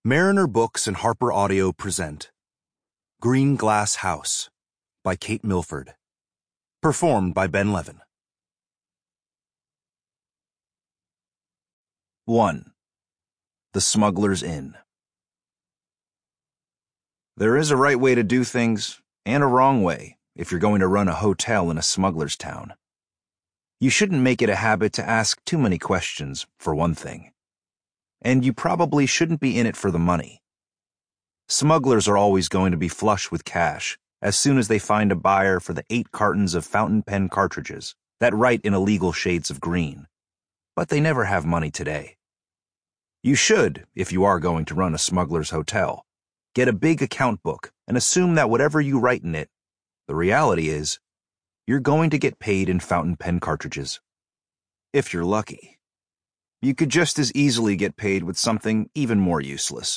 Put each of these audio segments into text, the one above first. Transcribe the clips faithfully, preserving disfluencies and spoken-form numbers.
Mariner Books and Harper Audio present Green Glass House by Kate Milford. Performed by Ben Levin. one. The Smuggler's Inn. There is a right way to do things, and a wrong way, if you're going to run a hotel in a smuggler's town. You shouldn't make it a habit to ask too many questions, for one thing. And you probably shouldn't be in it for the money. Smugglers are always going to be flush with cash as soon as they find a buyer for the eight cartons of fountain pen cartridges that write in illegal shades of green. But they never have money today. You should, if you are going to run a smuggler's hotel, get a big account book and assume that whatever you write in it, the reality is, you're going to get paid in fountain pen cartridges. If you're lucky. You could just as easily get paid with something even more useless.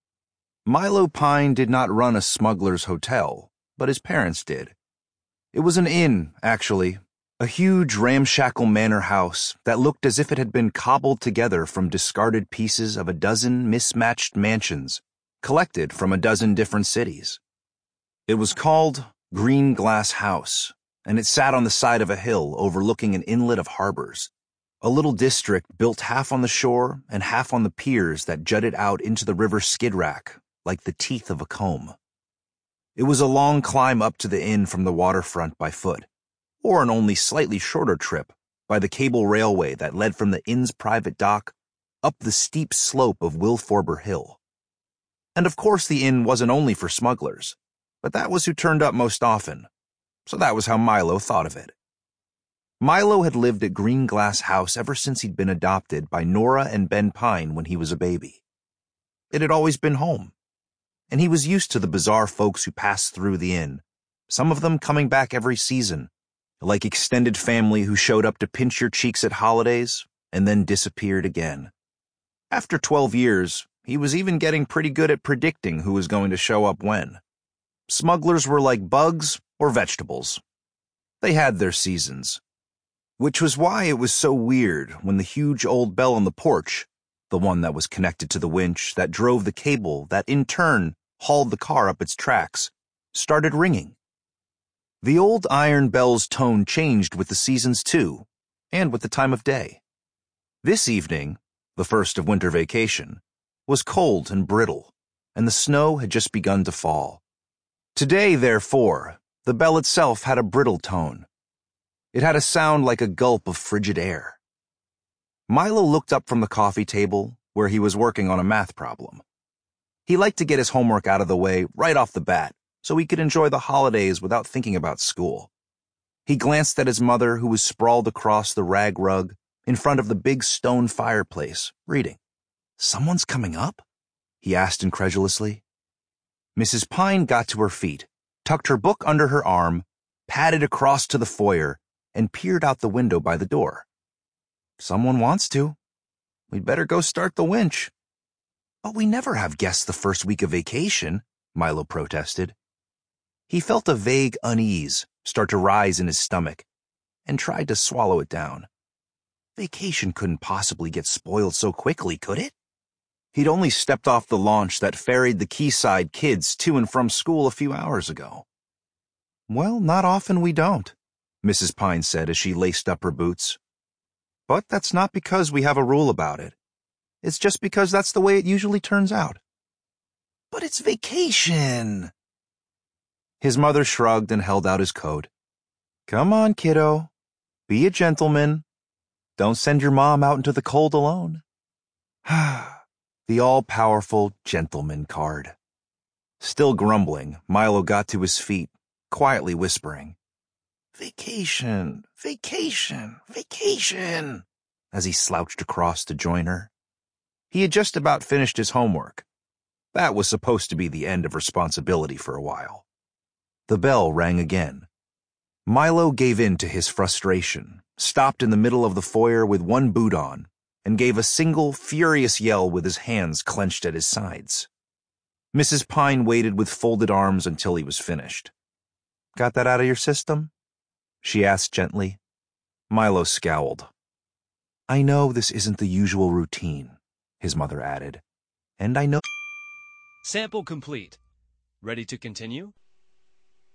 Milo Pine did not run a smuggler's hotel, but his parents did. It was an inn, actually, a huge ramshackle manor house that looked as if it had been cobbled together from discarded pieces of a dozen mismatched mansions, collected from a dozen different cities. It was called Green Glass House, and it sat on the side of a hill overlooking an inlet of harbors. A little district built half on the shore and half on the piers that jutted out into the river Skid Rack, like the teeth of a comb. It was a long climb up to the inn from the waterfront by foot, or an only slightly shorter trip by the cable railway that led from the inn's private dock up the steep slope of Wilforber Hill. And of course the inn wasn't only for smugglers, but that was who turned up most often, so that was how Milo thought of it. Milo had lived at Green Glass House ever since he'd been adopted by Nora and Ben Pine when he was a baby. It had always been home, and he was used to the bizarre folks who passed through the inn, some of them coming back every season, like extended family who showed up to pinch your cheeks at holidays and then disappeared again. After twelve years, he was even getting pretty good at predicting who was going to show up when. Smugglers were like bugs or vegetables. They had their seasons. Which was why it was so weird when the huge old bell on the porch, the one that was connected to the winch that drove the cable that in turn hauled the car up its tracks, started ringing. The old iron bell's tone changed with the seasons too, and with the time of day. This evening, the first of winter vacation, was cold and brittle, and the snow had just begun to fall. Today, therefore, the bell itself had a brittle tone. It had a sound like a gulp of frigid air. Milo looked up from the coffee table, where he was working on a math problem. He liked to get his homework out of the way right off the bat, so he could enjoy the holidays without thinking about school. He glanced at his mother, who was sprawled across the rag rug in front of the big stone fireplace, reading. "Someone's coming up?" he asked incredulously. Missus Pine got to her feet, tucked her book under her arm, padded across to the foyer, and peered out the window by the door. "Someone wants to. We'd better go start the winch." "But we never have guests the first week of vacation," Milo protested. He felt a vague unease start to rise in his stomach and tried to swallow it down. Vacation couldn't possibly get spoiled so quickly, could it? He'd only stepped off the launch that ferried the Quayside kids to and from school a few hours ago. "Well, not often we don't," Missus Pine said as she laced up her boots. "But that's not because we have a rule about it. It's just because that's the way it usually turns out." "But it's vacation." His mother shrugged and held out his coat. "Come on, kiddo. Be a gentleman. Don't send your mom out into the cold alone." The all-powerful gentleman card. Still grumbling, Milo got to his feet, quietly whispering, "Vacation, vacation, vacation," as he slouched across to join her. He had just about finished his homework. That was supposed to be the end of responsibility for a while. The bell rang again. Milo gave in to his frustration, stopped in the middle of the foyer with one boot on, and gave a single furious yell with his hands clenched at his sides. Missus Pine waited with folded arms until he was finished. "Got that out of your system?" she asked gently. Milo scowled. "I know this isn't the usual routine," his mother added, "and I know Sample complete. Ready to continue?